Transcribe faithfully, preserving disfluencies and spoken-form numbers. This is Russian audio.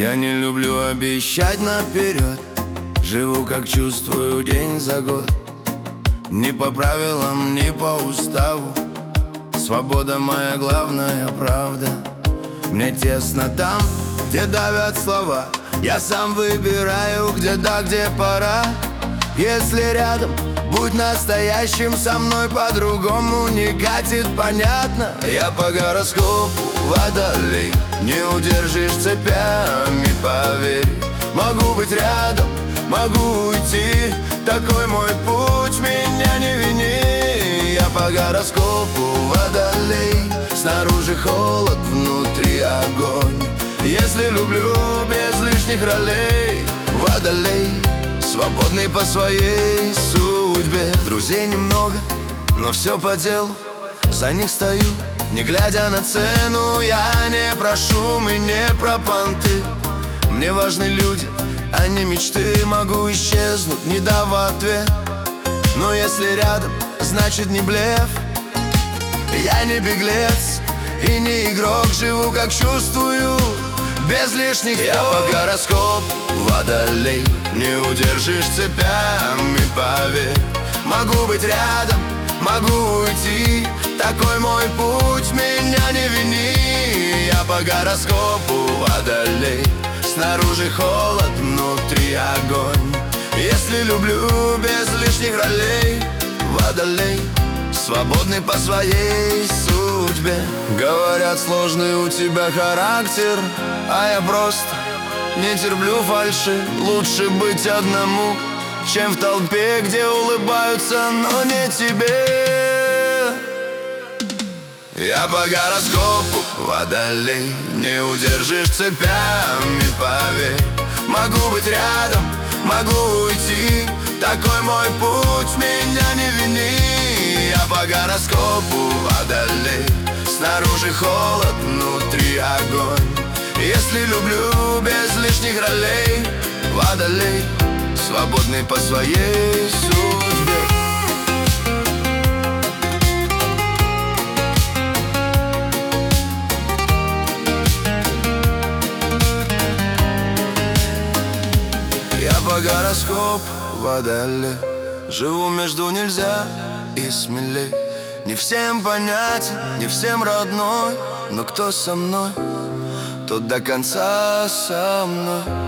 Я не люблю обещать наперед, живу как чувствую день за год. Ни по правилам, ни по уставу, свобода моя главная правда. Мне тесно там, где давят слова, я сам выбираю, где да, где пора. Если рядом, будь настоящим, со мной по-другому не катит, понятно. Я по гороскопу водолей, не удержишь цепями, поверь. Могу быть рядом, могу уйти, такой мой путь, меня не вини. Я по гороскопу водолей, снаружи холод, внутри огонь. Если люблю без лишних ролей, водолей, свободный по своей судьбе. Друзей немного, но все по делу, за них стою, не глядя на цену. Я не про шум и не про понты, мне важны люди, а не мечты. Могу исчезнуть, не дав ответ, но если рядом, значит не блеф. Я не беглец и не игрок, живу как чувствую, без лишних слов. Я по гороскопу водолей, не удержишь цепями, поверь. Могу быть рядом, могу уйти, такой мой путь, меня не вини. Я по гороскопу водолей, снаружи холод, внутри огонь. Если люблю без лишних ролей, водолей, свободный по своей судьбе. Говорят, сложный у тебя характер, а я просто не терплю фальши. Лучше быть одному, чем в толпе, где улыбаются, но не тебе. Я по гороскопу водолей, не удержишь цепями, поверь. Могу быть рядом, могу уйти, такой мой путь, меня не вини. Я по гороскопу водолей, снаружи холод, внутри огонь. Если люблю без лишних ролей, водолей, свободный по своей судьбе. Я по гороскопу водолей, живу между нельзя и смелей. Не всем понятен, не всем родной, но кто со мной, тот до конца со мной.